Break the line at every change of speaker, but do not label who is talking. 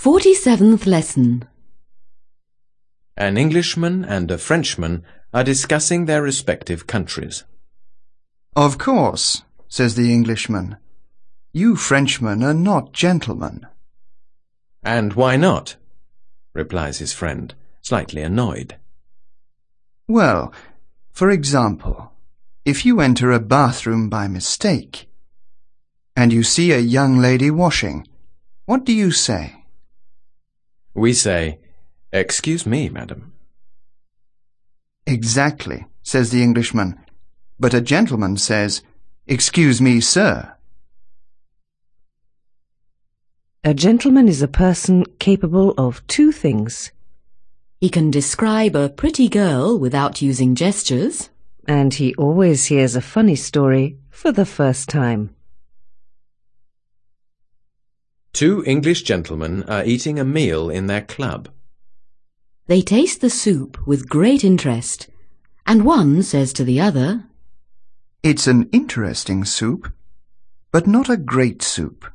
47th lesson.
An Englishman and a Frenchman are discussing their respective countries.
"Of course," says the Englishman. "You Frenchmen are not gentlemen."
"And why not?" replies his friend, slightly annoyed.
"Well, for example, if you enter a bathroom by mistake, and you see a young lady washing, what do you say?"
We say, "Excuse me, madam."
"Exactly," says the Englishman. "But a gentleman says, 'Excuse me, sir.'"
A gentleman is a person capable of two things.
He can describe a pretty girl without using gestures.
And he always hears a funny story for the first time.
Two English gentlemen are eating a meal in their club.
They taste the soup with great interest, and one says to the other,
"It's an interesting soup, but not a great soup."